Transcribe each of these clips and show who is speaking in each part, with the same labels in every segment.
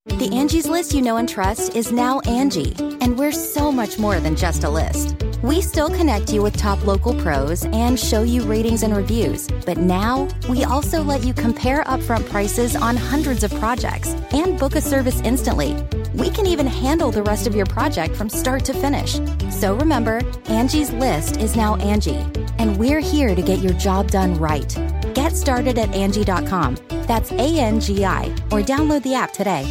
Speaker 1: The Angie's List you know and trust is now Angie, and we're so much more than just a list. We still connect you with top local pros and show you ratings and reviews, but now we also let you compare upfront prices on hundreds of projects and book a service instantly. We can even handle the rest of your project from start to finish. So remember, Angie's List is now Angie, and we're here to get your job done right. Get started at Angie.com. That's ANGI, or download the app today.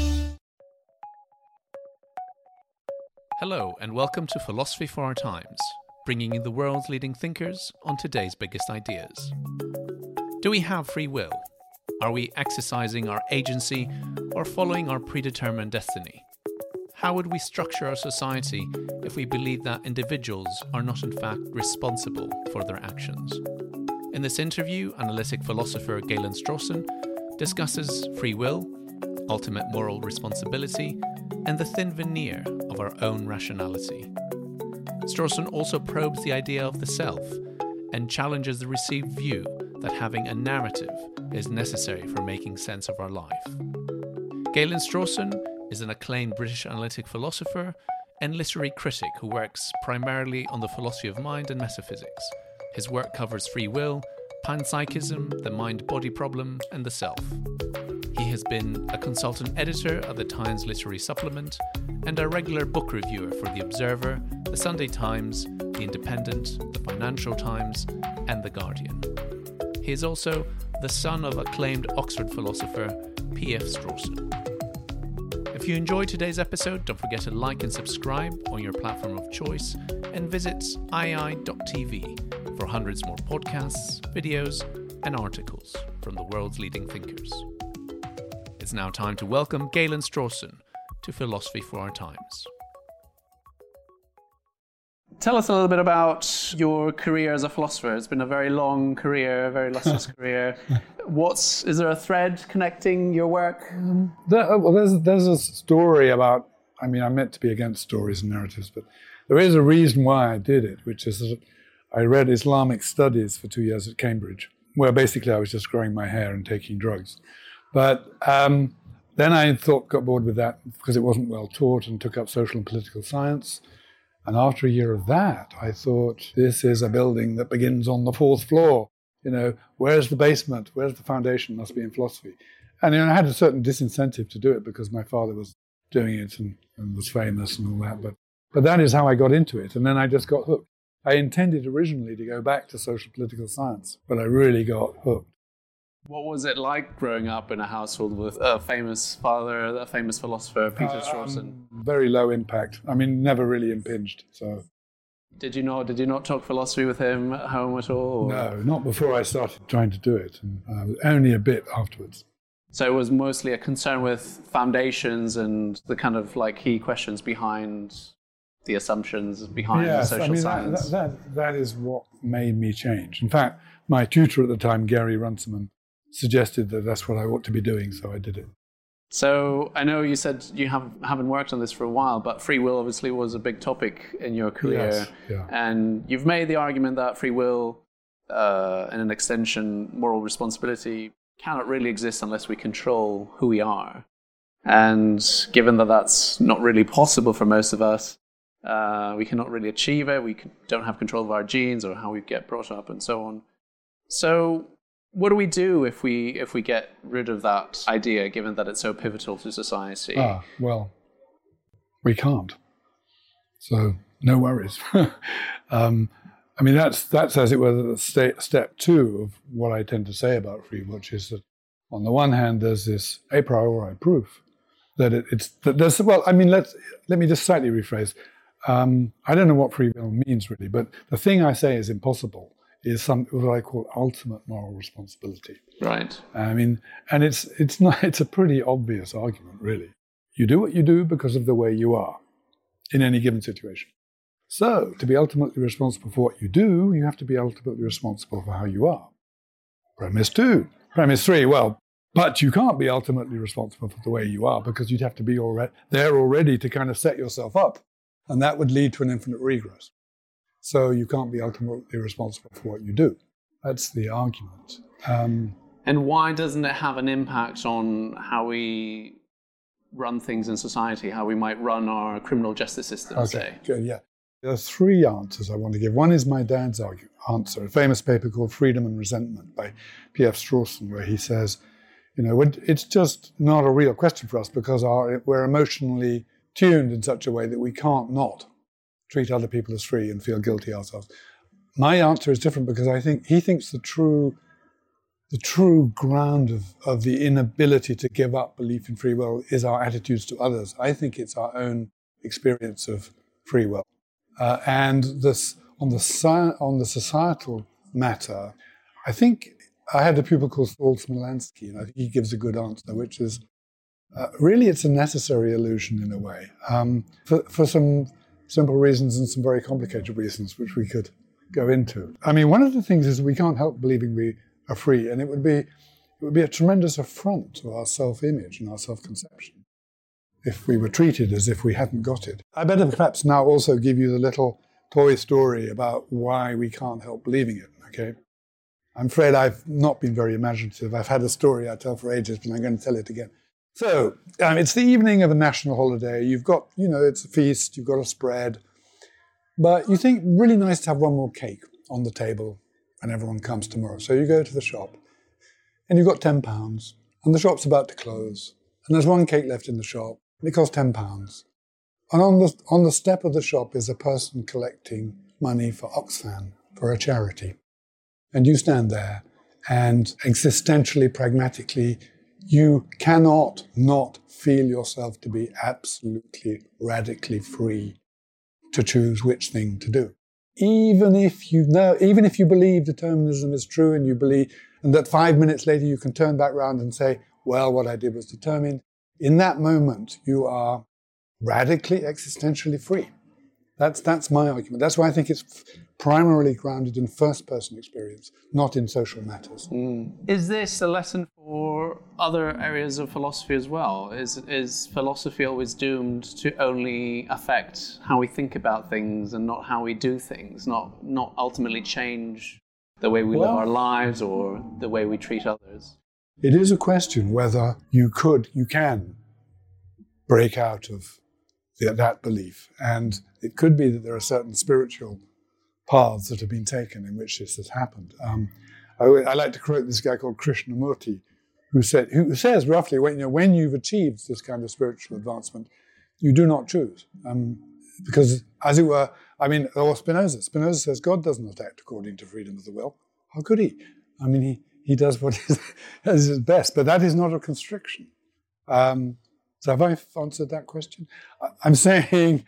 Speaker 2: Hello and welcome to Philosophy for Our Times, bringing you the world's leading thinkers on today's biggest ideas. Do we have free will? Are we exercising our agency or following our predetermined destiny? How would we structure our society if we believed that individuals are not in fact responsible for their actions? In this interview, analytic philosopher Galen Strawson discusses free will, ultimate moral responsibility, and the thin veneer of our own rationality. Strawson also probes the idea of the self and challenges the received view that having a narrative is necessary for making sense of our life. Galen Strawson is an acclaimed British analytic philosopher and literary critic who works primarily on the philosophy of mind and metaphysics. His work covers free will, panpsychism, the mind-body problem, and the self. He has been a consultant editor of the Times Literary Supplement and a regular book reviewer for The Observer, The Sunday Times, The Independent, The Financial Times, and The Guardian. He is also the son of acclaimed Oxford philosopher P.F. Strawson. If you enjoyed today's episode, don't forget to like and subscribe on your platform of choice and visit ii.tv for hundreds more podcasts, videos, and articles from the world's leading thinkers. It's now time to welcome Galen Strawson to Philosophy for Our Times. Tell us a little bit about your career as a philosopher. It's been a very long career, a very illustrious career. Is there a thread connecting your work?
Speaker 3: There's a story about, I'm meant to be against stories and narratives, but there is a reason why I did it, which is that I read Islamic studies for 2 years at Cambridge, where basically I was just growing my hair and taking drugs. But then I got bored with that because it wasn't well taught and took up social and political science. And after a year of that, I thought, this is a building that begins on the 4th floor. Where's the basement? Where's the foundation? Must be in philosophy. And I had a certain disincentive to do it because my father was doing it and was famous and all that. But that is how I got into it. And then I just got hooked. I intended originally to go back to social political science, but I really got hooked.
Speaker 2: What was it like growing up in a household with a famous father, a famous philosopher, Peter Strawson?
Speaker 3: Very low impact. Never really impinged. So,
Speaker 2: did you not talk philosophy with him at home at all? Or?
Speaker 3: No, not before I started trying to do it, and only a bit afterwards.
Speaker 2: So it was mostly a concern with foundations and the kind of key questions behind the assumptions behind social science.
Speaker 3: That is what made me change. In fact, my tutor at the time, Gary Runciman, suggested that that's what I ought to be doing, so I did it.
Speaker 2: So I know you said you haven't worked on this for a while, but free will obviously was a big topic in your career.
Speaker 3: Yes, yeah.
Speaker 2: And you've made the argument that free will, and an extension, moral responsibility, cannot really exist unless we control who we are. And given that that's not really possible for most of us, we cannot really achieve it. We don't have control of our genes or how we get brought up and so on. So what do we do if we get rid of that idea, given that it's so pivotal to society?
Speaker 3: Well, we can't. So no worries. That's as it were step 2 of what I tend to say about free will, which is that on the one hand there's this a priori proof that let me just slightly rephrase. I don't know what free will means really, but the thing I say is impossible is what I call ultimate moral responsibility.
Speaker 2: Right.
Speaker 3: And it's a pretty obvious argument, really. You do what you do because of the way you are in any given situation. So, to be ultimately responsible for what you do, you have to be ultimately responsible for how you are. Premise 2. Premise 3, but you can't be ultimately responsible for the way you are because you'd have to be there already to kind of set yourself up. And that would lead to an infinite regress. So you can't be ultimately responsible for what you do. That's the argument.
Speaker 2: And why doesn't it have an impact on how we run things in society, how we might run our criminal justice system, say.
Speaker 3: Good, yeah. There are three answers I want to give. One is my dad's answer, a famous paper called Freedom and Resentment by P.F. Strawson, where he says, it's just not a real question for us because we're emotionally tuned in such a way that we can't not treat other people as free and feel guilty ourselves. My answer is different because I think he thinks the true ground of the inability to give up belief in free will is our attitudes to others. I think it's our own experience of free will. And this on the societal matter, I think I had a pupil called Saul Smilansky, and I think he gives a good answer, which is really it's a necessary illusion in a way, for some simple reasons and some very complicated reasons, which we could go into. I mean, one of the things is we can't help believing we are free, and it would be a tremendous affront to our self-image and our self-conception if we were treated as if we hadn't got it. I better perhaps now also give you the little toy story about why we can't help believing it, okay? I'm afraid I've not been very imaginative. I've had a story I tell for ages, but I'm going to tell it again. So, it's the evening of a national holiday. You've got, it's a feast, you've got a spread, but you think really nice to have one more cake on the table when everyone comes tomorrow. So you go to the shop, and you've got £10, and the shop's about to close, and there's one cake left in the shop. It costs £10. And on the step of the shop is a person collecting money for Oxfam, for a charity. And you stand there, and existentially, pragmatically, you cannot not feel yourself to be absolutely, radically free to choose which thing to do. Even if you believe determinism is true and that 5 minutes later you can turn back round and say, well, what I did was determined, in that moment, you are radically, existentially free. That's my argument. That's why I think it's primarily grounded in first-person experience, not in social matters.
Speaker 2: Is this a lesson for other areas of philosophy as well? Is philosophy always doomed to only affect how we think about things and not how we do things, not ultimately change the way we live our lives or the way we treat others?
Speaker 3: It is a question whether you can break out of that belief. And it could be that there are certain spiritual paths that have been taken in which this has happened. I like to quote this guy called Krishnamurti, who says roughly, when you've achieved this kind of spiritual advancement, you do not choose. Because, as it were, or Spinoza says God does not act according to freedom of the will. How could he? He does what is his best, but that is not a constriction. So have I answered that question? I'm saying,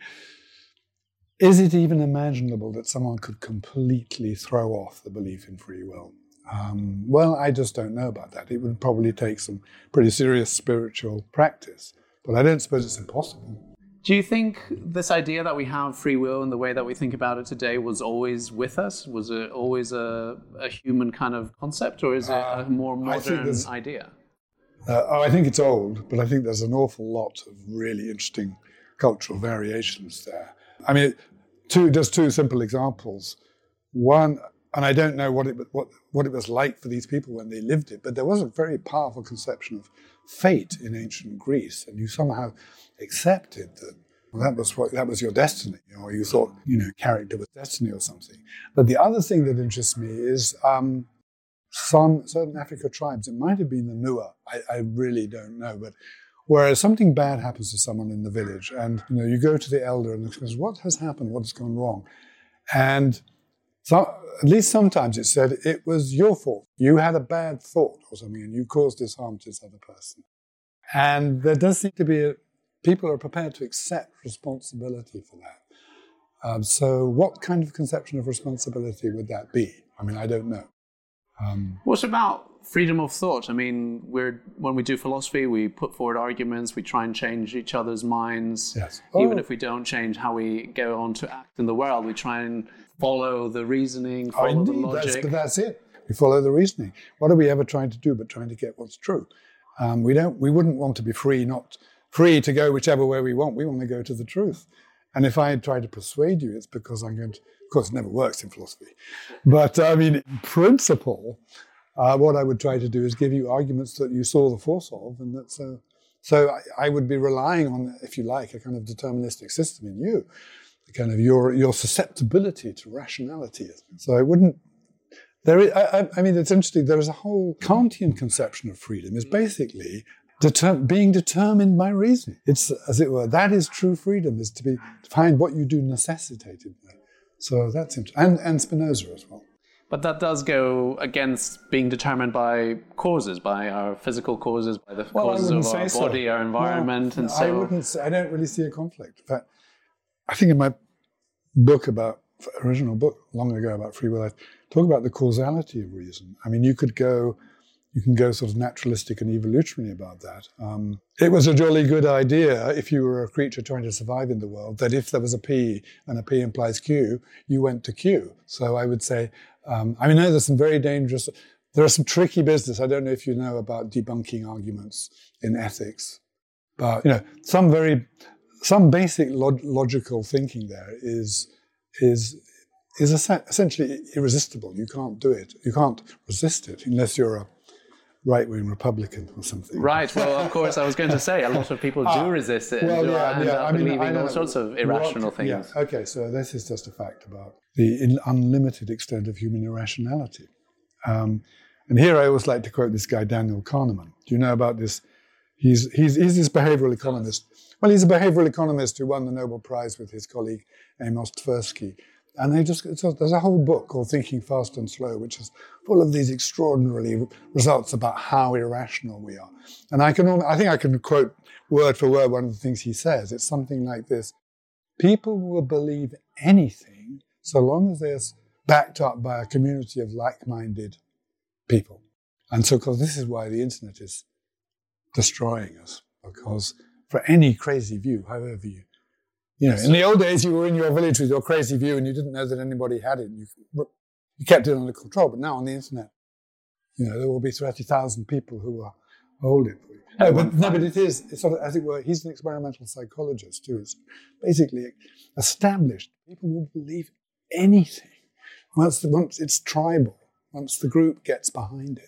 Speaker 3: is it even imaginable that someone could completely throw off the belief in free will? Well, I just don't know about that. It would probably take some pretty serious spiritual practice, but I don't suppose it's impossible.
Speaker 2: Do you think this idea that we have free will and the way that we think about it today was always with us? Was it always a human kind of concept, or is it a more modern idea?
Speaker 3: I think it's old, but I think there's an awful lot of really interesting cultural variations there. Just two simple examples. One, and I don't know what it was like for these people when they lived it, but there was a very powerful conception of fate in ancient Greece, and you somehow accepted that was your destiny, or you thought, character was destiny or something. But the other thing that interests me is some certain African tribes, it might have been the Nua, I really don't know, but whereas something bad happens to someone in the village, and you go to the elder and says, what has happened? What has gone wrong? And so, at least sometimes it said, it was your fault. You had a bad thought or something, and you caused this harm to this other person. And there does seem to be people are prepared to accept responsibility for that. So what kind of conception of responsibility would that be? I don't know.
Speaker 2: What about freedom of thought? When we do philosophy, we put forward arguments, we try and change each other's minds.
Speaker 3: Yes.
Speaker 2: Even if we don't change how we go on to act in the world, we try and follow the reasoning, follow the logic.
Speaker 3: That's it. We follow the reasoning. What are we ever trying to do but trying to get what's true? We wouldn't want to be free, not free to go whichever way we want. We want to go to the truth. And if I try to persuade you, it's because I'm going to. Of course, it never works in philosophy. But, in principle, what I would try to do is give you arguments that you saw the force of and that So I would be relying on, if you like, a kind of deterministic system in you, the kind of your susceptibility to rationality. So I wouldn't. I mean, it's interesting. There is a whole Kantian conception of freedom is basically being determined by reason. It's, as it were, that is true freedom, is to find what you do necessitated by. So that's interesting. And Spinoza as well.
Speaker 2: But that does go against being determined by causes, by our physical causes, by the causes of our body, our environment, and so...
Speaker 3: I don't really see a conflict. In fact, I think in my book original book long ago about free will, I talk about the causality of reason. I mean, you can go sort of naturalistic and evolutionary about that. It was a jolly good idea, if you were a creature trying to survive in the world, that if there was a P and a P implies Q, you went to Q. So I would say, I mean, there's some very dangerous, there are some tricky business. I don't know if you know about debunking arguments in ethics, but some basic logical thinking there is essentially irresistible. You can't do it. You can't resist it unless you're a right-wing Republican or something.
Speaker 2: Right. Well, of course, I was going to say a lot of people do resist it and end up believing all sorts of irrational things.
Speaker 3: Yeah. Okay, so this is just a fact about the unlimited extent of human irrationality. And here I always like to quote this guy, Daniel Kahneman. Do you know about this? He's this behavioral economist. Well, he's a behavioral economist who won the Nobel Prize with his colleague Amos Tversky. And there's a whole book called Thinking Fast and Slow, which is full of these extraordinary results about how irrational we are. And I think I can quote word for word one of the things he says. It's something like this: people will believe anything so long as they're backed up by a community of like-minded people. And so, because this is why the internet is destroying us, because for any crazy view, however in the old days, you were in your village with your crazy view and you didn't know that anybody had it. You kept it under control. But now on the internet, there will be 30,000 people who will hold it for you. But it's sort of, as it were, he's an experimental psychologist too. It's basically established. People will believe anything once it's tribal, once the group gets behind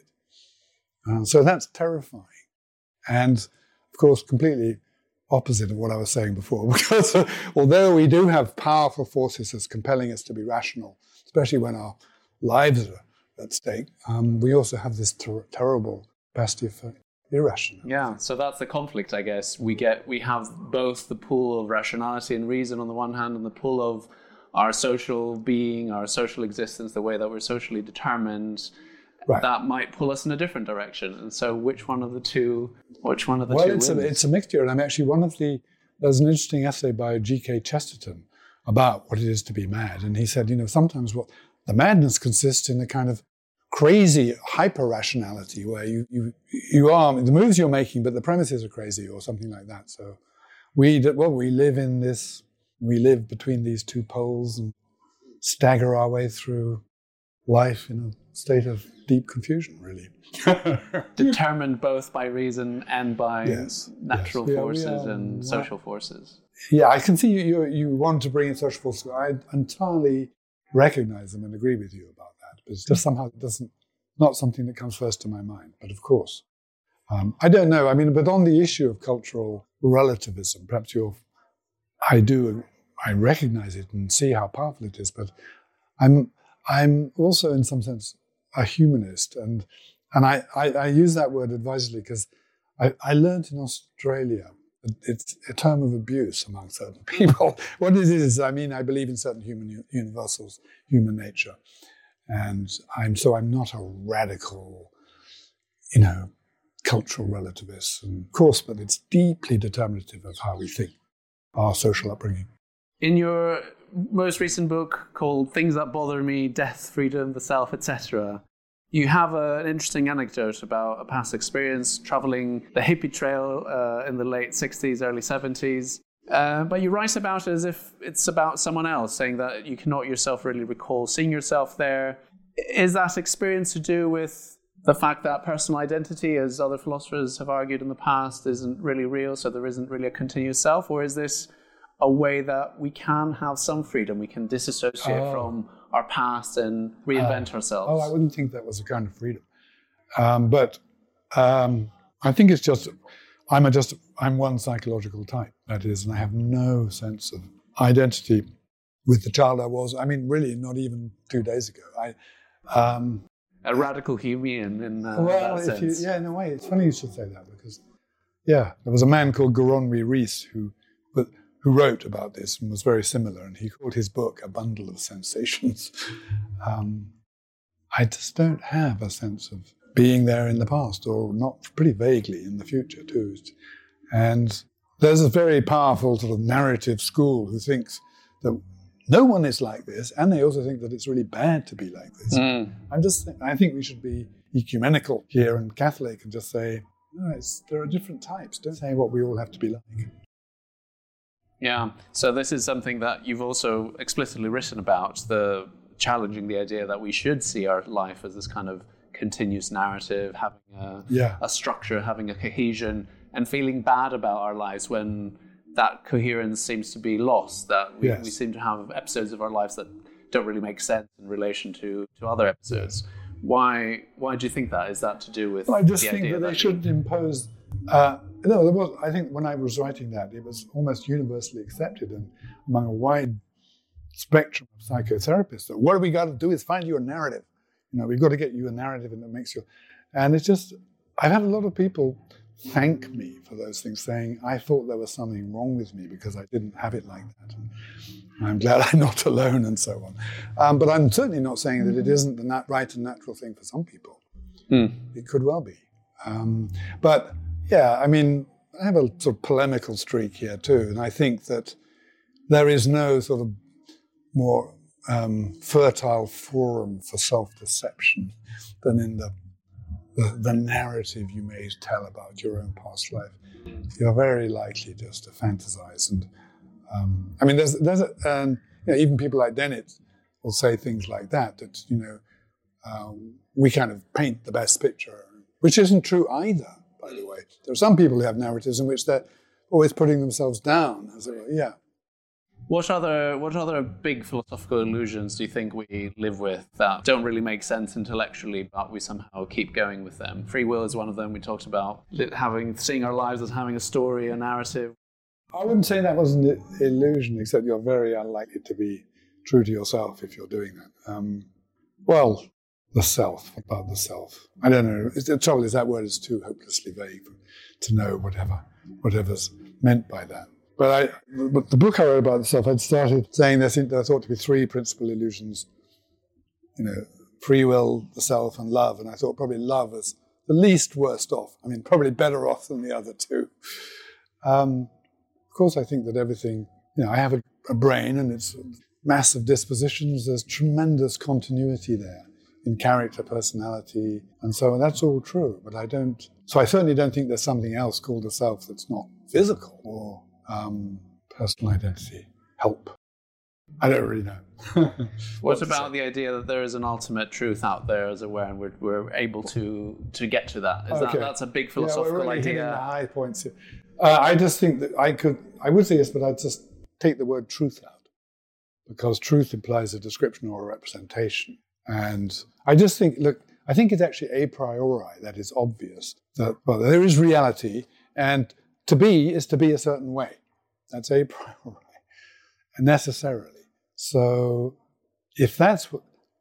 Speaker 3: it. So that's terrifying. And, of course, completely opposite of what I was saying before, because although we do have powerful forces that's compelling us to be rational, especially when our lives are at stake, we also have this terrible capacity for irrational.
Speaker 2: Yeah, so that's the conflict, I guess. We have both the pull of rationality and reason on the one hand, and the pull of our social being, our social existence, the way that we're socially determined. Right. That might pull us in a different direction. And so which one of the two wins?
Speaker 3: It's a mixture. And I'm actually there's an interesting essay by G.K. Chesterton about what it is to be mad. And he said, sometimes what the madness consists in a kind of crazy hyper-rationality where you are, the moves you're making, but the premises are crazy or something like that. So we live between these two poles and stagger our way through life in a state of deep confusion, really.
Speaker 2: Determined both by reason and by natural forces and social forces.
Speaker 3: Yeah, I can see you want to bring in social forces. I entirely recognize them and agree with you about that. But it's just somehow not something that comes first to my mind. But of course, I don't know. I mean, but on the issue of cultural relativism, perhaps I recognize it and see how powerful it is, but I'm also, in some sense, a humanist, and I use that word advisedly because I learned in Australia it's a term of abuse among certain people. What it is, I believe in certain human universals, human nature, and I'm not a radical, cultural relativist, and of course, but it's deeply determinative of how we think, our social upbringing.
Speaker 2: In your most recent book called Things That Bother Me, Death, Freedom, the Self, etc., you have an interesting anecdote about a past experience traveling the hippie trail in the late 60s, early 70s. But you write about it as if it's about someone else, saying that you cannot yourself really recall seeing yourself there. Is that experience to do with the fact that personal identity, as other philosophers have argued in the past, isn't really real, so there isn't really a continuous self? Or is this a way that we can have some freedom, we can disassociate from our past and reinvent ourselves?
Speaker 3: I wouldn't think that was a kind of freedom. But I think it's just, I'm I'm one psychological type, that is, and I have no sense of identity with the child I was. I mean, really, not even 2 days ago.
Speaker 2: A radical Humean in
Speaker 3: well,
Speaker 2: that sense.
Speaker 3: In a way, it's funny you should say that because, there was a man called Goronwy Rhys who wrote about this and was very similar, and he called his book A Bundle of Sensations. I just don't have a sense of being there in the past, or not, pretty vaguely in the future too. And there's a very powerful sort of narrative school who thinks that no one is like this, and they also think that it's really bad to be like this. I think we should be ecumenical here and Catholic and just say, no, there are different types. Don't say what we all have to be like.
Speaker 2: Yeah, so this is something that you've also explicitly written about, challenging the idea that we should see our life as this kind of continuous narrative, having a structure, having a cohesion, and feeling bad about our lives when that coherence seems to be lost, that we seem to have episodes of our lives that don't really make sense in relation to other episodes. Why do you think that? Is that to do with
Speaker 3: I just think that they shouldn't impose... I think when I was writing that, it was almost universally accepted and among a wide spectrum of psychotherapists that what we got to do is find you a narrative. We've got to get you a narrative and that makes you... And it's just... I've had a lot of people thank me for those things, saying, I thought there was something wrong with me because I didn't have it like that. And I'm glad I'm not alone and so on. But I'm certainly not saying that it isn't the right and natural thing for some people. It could well be. But, I mean, I have a sort of polemical streak here too, and I think that there is no sort of more fertile forum for self-deception than in the narrative you may tell about your own past life. You're very likely just to fantasize. And I mean, even people like Dennett will say things like that we kind of paint the best picture, which isn't true either, by the way. There are some people who have narratives in which they're always putting themselves down, as it were.
Speaker 2: What other big philosophical illusions do you think we live with that don't really make sense intellectually, but we somehow keep going with them? Free will is one of them. We talked about seeing our lives as having a story, a narrative.
Speaker 3: I wouldn't say that was an illusion, except you're very unlikely to be true to yourself if you're doing that. The self, about the self. I don't know. The trouble is that word is too hopelessly vague to know whatever's meant by that. But the book I wrote about the self, I'd started saying there thought to be three principal illusions, free will, the self, and love. And I thought probably love is the least worst off. I mean, probably better off than the other two. Of course, I think that everything, I have a brain and it's massive dispositions. There's tremendous continuity there in character, personality, and so on. That's all true, but I certainly don't think there's something else called a self that's not physical or personal identity. Help. I don't really know.
Speaker 2: What about the idea that there is an ultimate truth out there, as it were, and we're able to get to that? That's a big philosophical
Speaker 3: we're really
Speaker 2: idea.
Speaker 3: Hitting the high points here. I just think that I would say yes, but I'd just take the word truth out, because truth implies a description or a representation. And I just think, I think it's actually a priori that is obvious that, there is reality, and to be is to be a certain way. That's a priori, necessarily. So if that's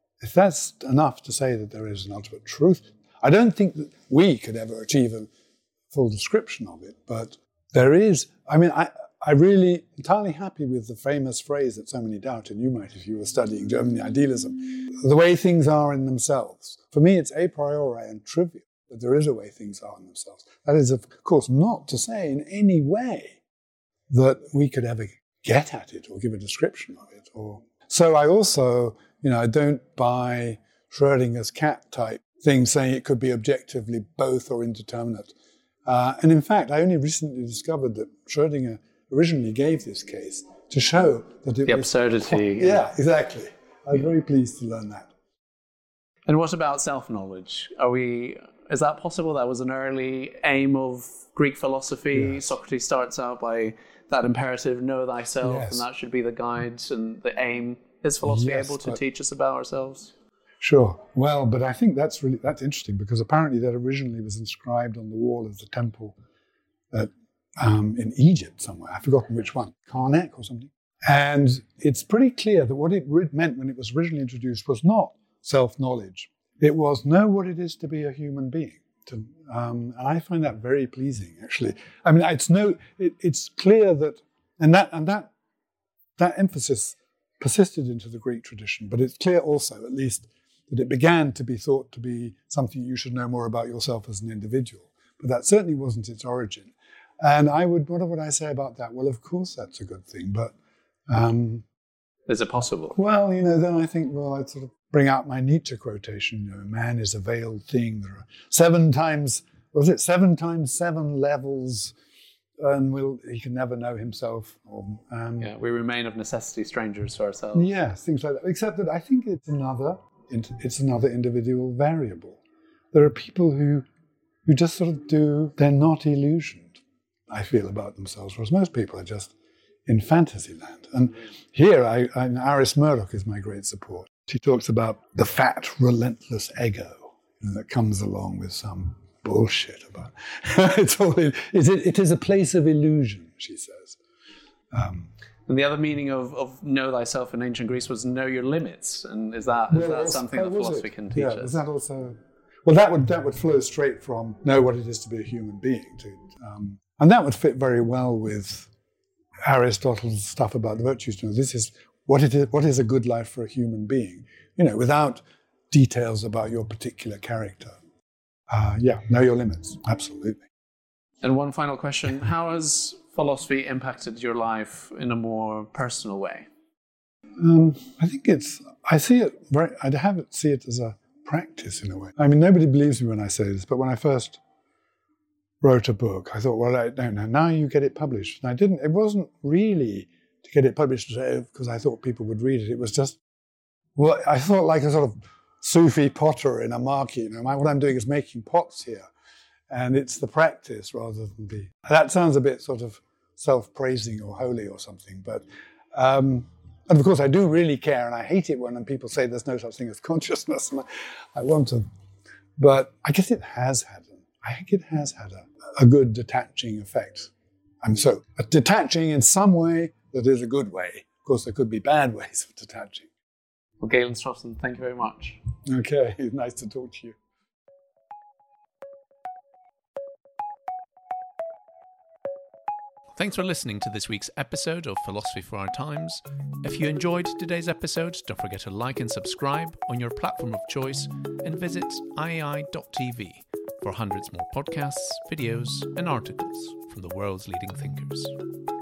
Speaker 3: enough to say that there is an ultimate truth, I don't think that we could ever achieve a full description of it, but there is. I mean, I'm really entirely happy with the famous phrase that so many doubt, and you might if you were studying German idealism, the way things are in themselves. For me, it's a priori and trivial that there is a way things are in themselves. That is, of course, not to say in any way that we could ever get at it or give a description of it. So I also, I don't buy Schrödinger's cat type thing saying it could be objectively both or indeterminate. And in fact, I only recently discovered that Schrödinger originally gave this case to show that it
Speaker 2: was...
Speaker 3: The
Speaker 2: absurdity.
Speaker 3: Yeah, exactly. I was very pleased to learn that.
Speaker 2: And what about self-knowledge? Is that possible? That was an early aim of Greek philosophy.
Speaker 3: Yes.
Speaker 2: Socrates starts out by that imperative, know thyself,
Speaker 3: Yes.
Speaker 2: and that should be the guide and the aim. Is philosophy able to teach us about ourselves?
Speaker 3: Sure. Well, but I think that's interesting, because apparently that originally was inscribed on the wall of the temple at in Egypt somewhere. I've forgotten which one, Karnak or something. And it's pretty clear that what it meant when it was originally introduced was not self-knowledge. It was know what it is to be a human being. And I find that very pleasing, actually. I mean, it's clear that, and that emphasis persisted into the Greek tradition, but it's clear also, at least, that it began to be thought to be something you should know more about yourself as an individual. But that certainly wasn't its origin. And what would I say about that? Well, of course, that's a good thing, but...
Speaker 2: is it possible?
Speaker 3: Well, then I think, I'd sort of bring out my Nietzsche quotation, man is a veiled thing. There are 7 times 7 levels, and he can never know himself.
Speaker 2: We remain of necessity strangers to ourselves.
Speaker 3: Yes, things like that. Except that I think it's another individual variable. There are people who just sort of they're not illusioned, I feel, about themselves, whereas most people are just in fantasy land. And here, Iris Murdoch is my great support. She talks about the fat, relentless ego that comes along with some bullshit about it is a place of illusion, she says.
Speaker 2: And the other meaning of know thyself in ancient Greece was know your limits. And is that something that philosophy can teach us?
Speaker 3: Is that also... Well, that would flow straight from know what it is to be a human being. And that would fit very well with Aristotle's stuff about the virtues. This is what is a good life for a human being, without details about your particular character. Know your limits, absolutely.
Speaker 2: And one final question, how has philosophy impacted your life in a more personal way?
Speaker 3: I think I see it as a practice in a way. I mean, nobody believes me when I say this, but when I first wrote a book, I thought, well, I don't know, now you get it published. And I didn't, it wasn't really to get it published because I thought people would read it. It was just, I thought like a sort of Sufi potter in a market. What I'm doing is making pots here. And it's the practice rather than that sounds a bit sort of self-praising or holy or something. But, and of course I do really care, and I hate it when people say there's no such thing as consciousness. And I want to, but I guess it has had a good detaching effect. And so detaching in some way that is a good way. Of course, there could be bad ways of detaching.
Speaker 2: Well, Galen Strawson, thank you very much.
Speaker 3: Okay, nice to talk to you.
Speaker 2: Thanks for listening to this week's episode of Philosophy for Our Times. If you enjoyed today's episode, don't forget to like and subscribe on your platform of choice and visit iai.tv for hundreds more podcasts, videos and articles from the world's leading thinkers.